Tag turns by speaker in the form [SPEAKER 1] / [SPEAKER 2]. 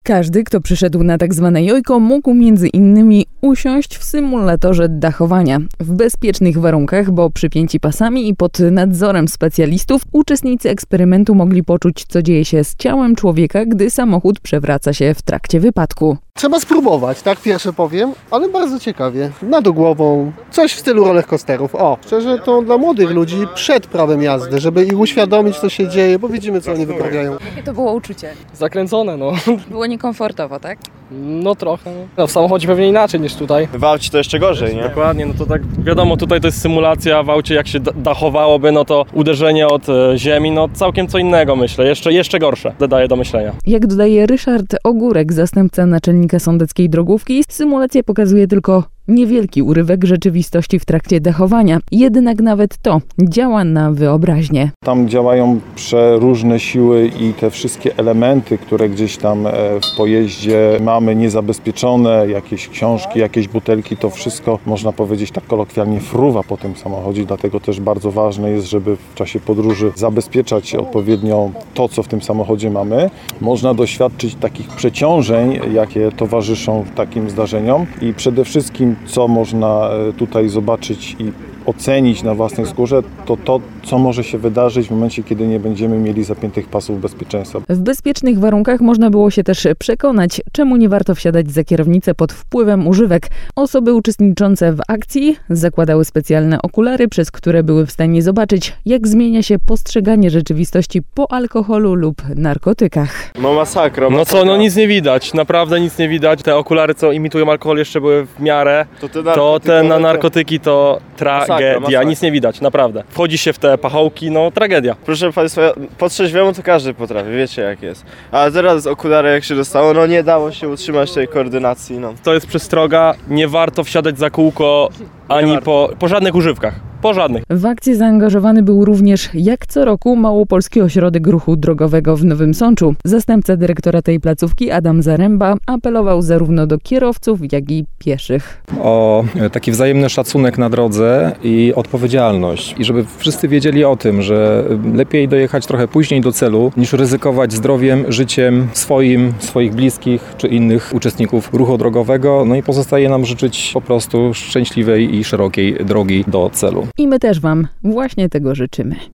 [SPEAKER 1] Każdy, kto przyszedł na tak zwane jojko, mógł między innymi usiąść w symulatorze dachowania. W bezpiecznych warunkach, bo przypięci pasami i pod nadzorem specjalistów, uczestnicy eksperymentu mogli poczuć, co dzieje się z ciałem człowieka, gdy samochód przewraca się w trakcie wypadku.
[SPEAKER 2] Trzeba spróbować, tak pierwsze powiem, ale bardzo ciekawie. Nad głową, coś w stylu rollercoasterów. Szczerze to dla młodych ludzi przed prawem jazdy, żeby ich uświadomić, co się dzieje, bo widzimy, co oni wyprawiają.
[SPEAKER 1] Jakie to było uczucie?
[SPEAKER 3] Zakręcone, no.
[SPEAKER 1] Było niekomfortowo, tak?
[SPEAKER 3] No trochę. No, w samochodzie pewnie inaczej niż tutaj.
[SPEAKER 4] W aucie to jeszcze gorzej, nie?
[SPEAKER 3] Dokładnie, no to tak wiadomo, tutaj to jest symulacja, w aucie jak się dachowałoby, no to uderzenie od ziemi, no całkiem co innego myślę, jeszcze gorsze, daje do myślenia.
[SPEAKER 1] Jak dodaje Ryszard Ogórek, zastępca naczelnika sądeckiej drogówki, symulacja pokazuje tylko niewielki urywek rzeczywistości w trakcie dachowania. Jednak nawet to działa na wyobraźnię.
[SPEAKER 5] Tam działają przeróżne siły i te wszystkie elementy, które gdzieś tam w pojeździe mamy niezabezpieczone, jakieś książki, jakieś butelki, to wszystko, można powiedzieć tak kolokwialnie, fruwa po tym samochodzie. Dlatego też bardzo ważne jest, żeby w czasie podróży zabezpieczać odpowiednio to, co w tym samochodzie mamy. Można doświadczyć takich przeciążeń, jakie towarzyszą takim zdarzeniom i przede wszystkim co można tutaj zobaczyć i ocenić na własnej skórze, to, co może się wydarzyć w momencie, kiedy nie będziemy mieli zapiętych pasów bezpieczeństwa.
[SPEAKER 1] W bezpiecznych warunkach można było się też przekonać, czemu nie warto wsiadać za kierownicę pod wpływem używek. Osoby uczestniczące w akcji zakładały specjalne okulary, przez które były w stanie zobaczyć, jak zmienia się postrzeganie rzeczywistości po alkoholu lub narkotykach.
[SPEAKER 4] No masakra.
[SPEAKER 3] No co, no nic nie widać, naprawdę nic nie widać. Te okulary, co imitują alkohol, jeszcze były w miarę, to te na narkotyki to tragedia, nic nie widać, naprawdę. Wchodzi się w te pachołki, no tragedia.
[SPEAKER 4] Proszę Państwa, po trzeźwemu to każdy potrafi, wiecie jak jest. Ale teraz z okulary jak się dostało, no nie dało się utrzymać tej koordynacji, no.
[SPEAKER 3] To jest przestroga, nie warto wsiadać za kółko ani po żadnych używkach. Po żadnych.
[SPEAKER 1] W akcję zaangażowany był również, jak co roku, Małopolski Ośrodek Ruchu Drogowego w Nowym Sączu. Zastępca dyrektora tej placówki, Adam Zaręba, apelował zarówno do kierowców, jak i pieszych.
[SPEAKER 6] O taki wzajemny szacunek na drodze i odpowiedzialność. I żeby wszyscy wiedzieli o tym, że lepiej dojechać trochę później do celu, niż ryzykować zdrowiem, życiem swoich bliskich czy innych uczestników ruchu drogowego. No i pozostaje nam życzyć po prostu szczęśliwej i szerokiej drogi do celu.
[SPEAKER 1] I my też Wam właśnie tego życzymy.